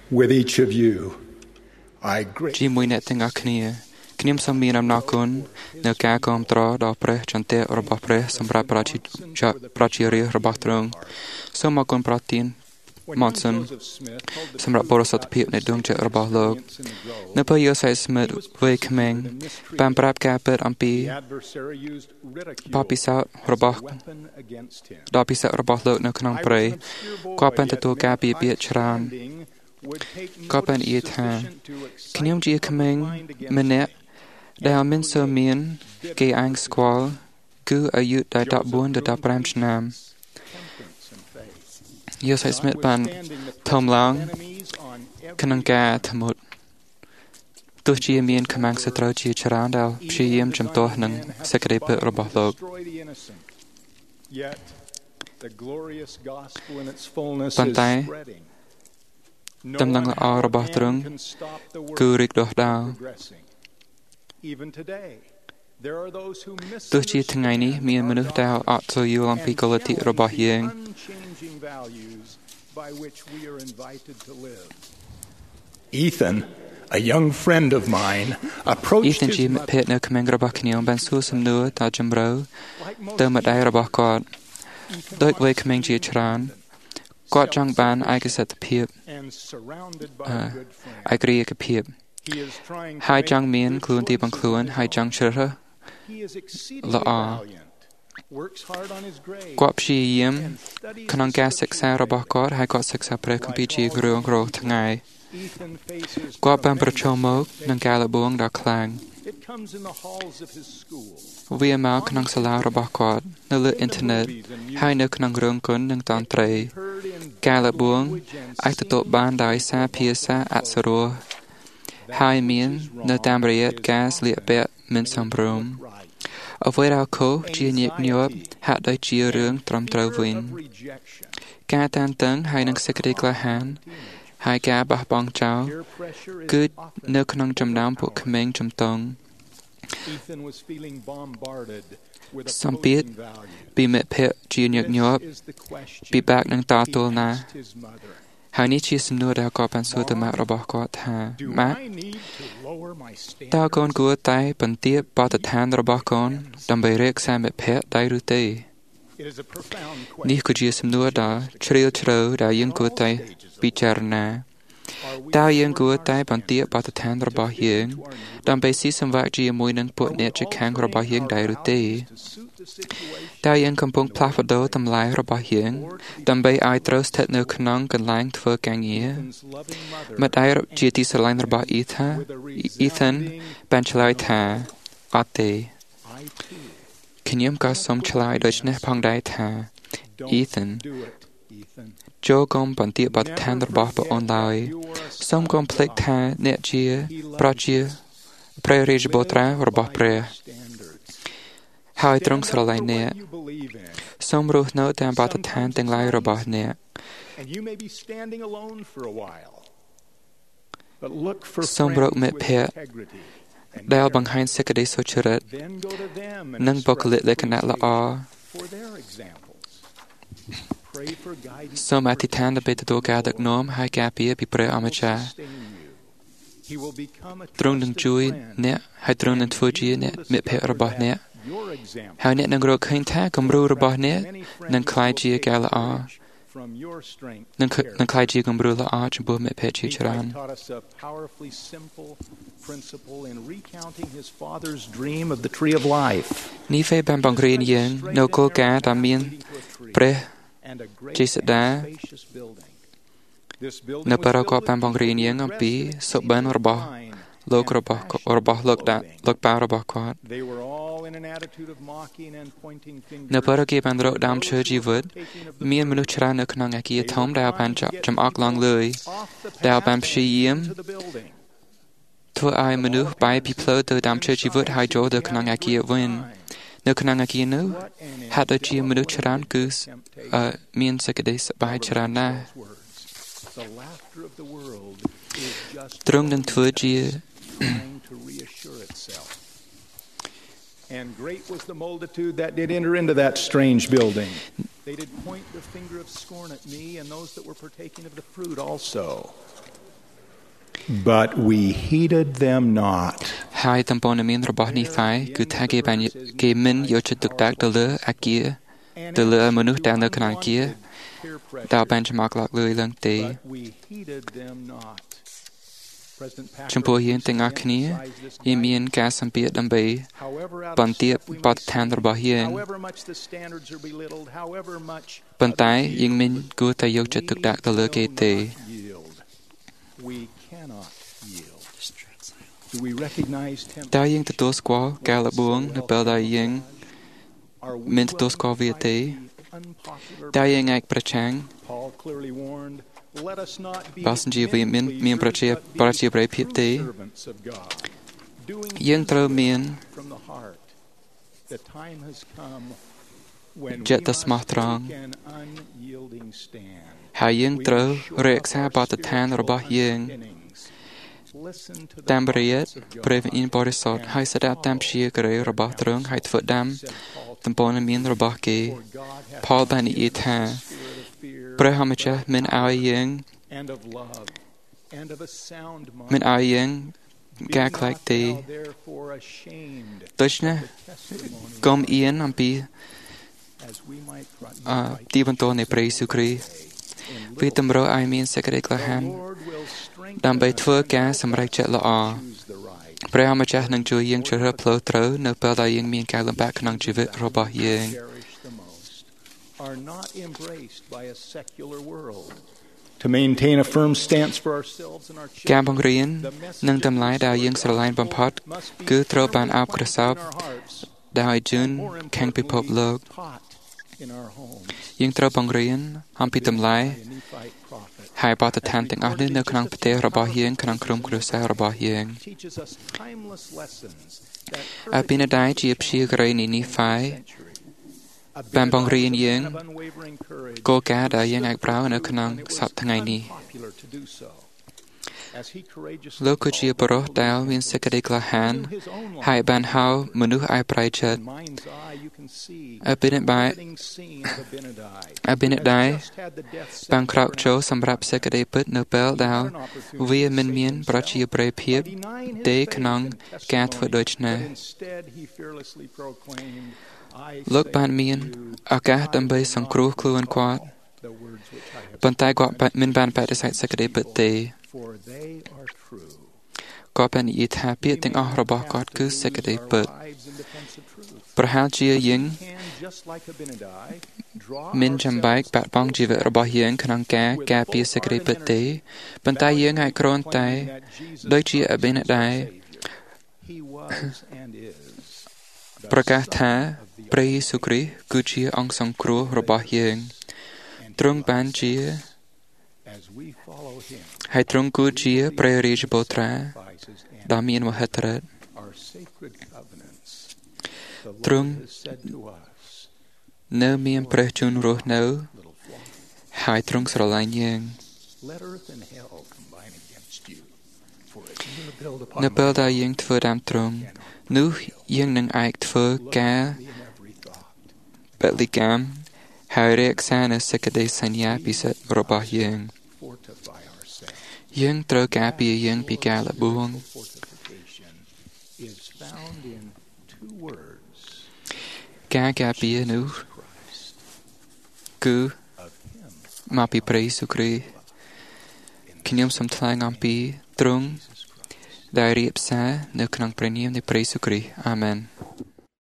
with each of you. I ជាមួយអ្នកទាំងអស់គ្នាខ្ញុំសូមមានអំណរគុណនៅការគាំទ្រដល់ព្រះចន្ទៈរបស់ព្រះសម្រាប់ប្រជារាស្ត្ររបស់ទ្រង់សូមអរគុណប្រទានMonson សម្រាប់បរិសុទ្ធភាពនៃដួងចិត្តរបស់លោកនៅពេលយូសេហ្វ Smith វ័យក្មេងបានប្រាប់ការពិតអំពីបទពិសោធន៍របស់លោកនៅក្នុងព្រៃគាត់បានទទួលការពារពាក្យច្រើនគាត់បាននិយាយថាខ្ញុំជាក្មេងម្នាក់ដែលមិនសូវមានគេអាងស្គាល់គឺអាយុតែ14ដល់15ឆ្នាំយូសេហ្វ Smith បានធំឡើងក្នុងការធ្មត់ទោះជាមានកម្លាំងសត្រូវជាច្រើនដែលព្យាយាមជំទាស់នឹងសេចក្តីពិតរបស់លោកប៉ុន្តែដំណឹងល្អរបស់ទ្រង់គឺរីកដុះដាលទោះជាថ្ងៃនេះមានមនុស្សដែលអត់ចូលយល់អំពីគោលលទ្ធិរបស់យើង Ethan, a young friend of mine, approached his ជាមិត្តភក្តិនៅក្មេងរបស់ខ្ញុំបានសួរសំណួរដល់ជំរឿទៅម្ដាយរបស់គាត់ដោយវ័យក្មេងជាច្រើនគាត់ចង់បានឯកសិទ្ធិភាពឯករាជ្យភាពហើយចង់មានខ្លួនទីបង្ខ្លួនហើយចង់ជ្រើសរើសល្អគាត់ព្យាយាមក្នុងការសិក្សារបស់គាត់ហើយគាត់សិក្សាព្រះគម្ពីរជារៀងរាល់ថ្ងៃគាត់បានប្រឈមមុខនឹងការលបងដ៏ខ្លាំងវាមកក្នុងសាលារបស់គាត់នៅលើអ៊ីនធឺណិតហើយនៅក្នុងរោងគុននិងតន្ត្រីការលបងអាចទទួលបានដោយសារភាសាអក្សរហើយមាននៅតាមរយៈការស្លៀកពាក់មិនសមរម្យអ្វីដែលខុសជាញឹកញាប់ហាក់ដូចជារឿងត្រឹមត្រូវវិញការតានតឹងហើយនឹងសេចក្តីក្លាហានហើយការបោះបង់ចោលគឺនៅក្នុងចំណោមពួកក្មេងជំទង់សម្ពាធពីមិត្តភក្តិជាញឹកញាប់ពិបាកនឹងតទល់ណាហើយនេះជាសំណួរដែលគាត់បានសួរទៅម៉ាក់របស់គាត់ថាម៉ាក់តើកូនគួរតែបន្ទាបបទដ្ឋានរបស់កូនដើម្បីរក្សាមិត្តភក្តិដែរឬទេនេះគឺជាសំណួរដ៏ជ្រាលជ្រៅដែលយើងគួរតែពិចារណាតើយើងគួរតែបន្ទាបបទដ្ឋានរបស់យើងដើម្បីស៊ីសង្វាក់ជាមួយនឹងពួកអ្នកជិតខាងរបស់យើងដែរឬទេតើយើងកំពុងផ្លាស់ប្ដូរតម្លៃរបស់យើងដើម្បីឲ្យត្រូវស្ថិតនៅក្នុងកន្លែងធ្វើការងារម្ដាយជាទីស្រឡាញ់របស់ Ethan បានឆ្លើយថាអត់ទេខ្ញុំក៏សូមឆ្លើយដូចនេះផងដែរថា Ethan ចូលកុំបន្ទាបបទដ្ឋានរបស់ព្រះអង្គឡើយសូមកុំភ្លេចថាអ្នកជាប្រជាព្រះរាជបុត្រារបស់ព្រះហើយទ្រង់ស្រឡាញ់អ្នកសូមរស់នៅតាមបទដ្ឋានទាំងឡាយរបស់អ្នកសូមរកមិត្តភក្តិដែលបង្ហាញសេចក្តីសុចរិតនិងបុគ្គលិកលក្ខណៈល្អសូមអធិដ្ឋានដើម្បីទទួលការដឹកនាំហើយការពារពីព្រះអម្ចាស់ទ្រង់នឹងជួយអ្នកហើយទ្រង់នឹងធ្វើជាអ្នកមិត្តភក្តិរបស់អ្នកហើយអ្នកនឹងរកឃើញថាគំរូរបស់អ្នកនឹងក្លាយជាការល្អនឹងក្លាយជាគំរូល្អចំពោះមិត្តភក្តិជាច្រើននេះពេលបានបង្រៀនយើងនៅគោលការណ៍ដែលមានព្រះជាស្ដានៅពេលគាត់បានបង្រៀនយើងអំពីសុបិនរបស់លោកលោកប៉ារបស់គាត់នៅពេលគេបានរកដើមឈើជីវិតមានមនុស្សច្រើននៅក្នុងអគារធំដែលបានចំអកឡងលើយដែលបានព្យាយាមធ្វើឲ្យមនុស្សបែរពីផ្លូវទៅដើមឈើជីវិតហើយចូលទៅក្នុងអគារវិញនៅក្នុងអគារនោះហាក់ដូចជាមនុស្សច្រើនគឺមានសេចក្តីសប្បាយច្រើនណាស់ទ្រង់នឹងធ្វើជា And great was the multitude that did enter into that strange building. They did point the finger of scorn at me and those that were partaking of the fruit also. But we heeded them not. ហើយតំបន់មានរបស់នេះហ្វាយគឺថាគេមិនយកចិត្តទុកដាក់ទៅលើអាគារទៅលើមនុស្សដែលនៅក្នុងអាគារដែលបានចំអកឡើងលើឡើងទេចំពោះយើងទាំងអស់គ្នាយើងមានការសម្ពាធដើម្បីបន្ទាបបទដ្ឋានរបស់យើងប៉ុន្តែយើងមិនគួរតែយកចិត្តទុកដាក់ទៅលើគេទេតើយើងទទួលស្គាល់ការលបួងនៅពេលដែលយើងមិនទទួលស្គាល់វាទេតើយើងអាចប្រឆាំងបើសិនជាវាមានប្រជាប្រិយភាពទេយើងត្រូវមានចិត្តស្មោះត្រង់ហើយយើងត្រូវរក្សាបទដ្ឋានរបស់យើងតាមរយៈព្រះវិញ្ញាណបរិសុទ្ធហើយស្ដាប់តាមព្យាក្រៃរបស់ទ្រង់ហើយធ្វើតាមទំព័រមានរបស់គេផលបាននិយាយថាព្រះម្ចាស់មិនឲ្យយើងការខ្លាចទេដូច្នេះកុំអៀនអំពីទីបន្ទាល់នៃព្រះយេស៊ូវគ្រីស្ទវាតម្រូវឲ្យមានសេចក្តីក្លាហានដើម្បីធ្វើការសម្រេចចិត្តល្អព្រះម្ចាស់នឹងជួយយើងជ្រើសរើសផ្លូវត្រូវនៅពេលដែលយើងមានការលំបាកក្នុងជីវិតរបស់យើង To maintain a firm stance for ourselves and our children. ការបង្រៀននិងតម្លៃដែលយើងស្រឡាញ់បំផុតគឺត្រូវបានអបក្រសោបដោយជនខាងពិភពលោកយើងត្រូវបង្រៀនអំពីតម្លៃហើយបទដ្ឋានទាំងអស់នេះនៅក្នុងប្រទេសរបស់យើងក្នុងក្រុមគ្រួសាររបស់យើងអភិនិដាយជាព្យាក្រៃនៃនេះហ្វាយបានបង្រៀនយើងគោលការណ៍ដែលយើងអាចប្រើនៅក្នុងសប្តាហ៍ថ្ងៃនេះលោកគឺជាបរិសុទ្ធដែលមានសេចក្តីក្លាហានហើយបានហៅមនុស្សឲ្យប្រែចិត្តអភិនិដាយបានក្រោកចូលសម្រាប់សេចក្តីពិតនៅពេលដែលវាមិនមានប្រជាប្រិយភាពទេក្នុងការធ្វើដូច្នេះលោកបានមានឱកាសដើម្បីសង្គ្រោះខ្លួនគាត់ប៉ុន្តែគាត់មិនបានបដិសេធសេចក្តីពិតទេគាត់បាននិយាយថាពាក្យទាំងអស់របស់គាត់គឺសេចក្តីពិតប្រហែលជាយើងមិនចាំបាច់បាត់បង់ជីវិតរបស់យើងក្នុងការពារសេចក្តីពិតទេប៉ុន្តែយើងអាចគ្រាន់តែដូចជាអភិនិដាយប្រកាសថាព្រះយេស៊ូវគ្រីស្ទគឺជាអង្គសង្គ្រោះរបស់យើងទ្រង់បានជាហើយទ្រង់គឺជាព្រះរាជបុត្រាដ៏មានមហិទ្ធិឫទ្ធិទ្រង់នៅមានព្រះជន្មរស់នៅហើយទ្រង់ស្រឡាញ់យើងនៅពេលដែលយើងធ្វើតាមទ្រង់នោះយើងនឹងអាចធ្វើការពលិកម្មហើយរក្សានូវសេចក្តីសន្យាពិសិដ្ឋរបស់យើងត្រូវការពារយើងពីការលបួងការការពារនោះគឺមកពីព្រះយេស៊ូវគ្រីស្ទខ្ញុំសូមថ្លែងអំពីទ្រង់ដែលរៀបសារនៅក្នុងព្រះនាមនៃព្រះយេស៊ូវគ្រីស្ទអាមែន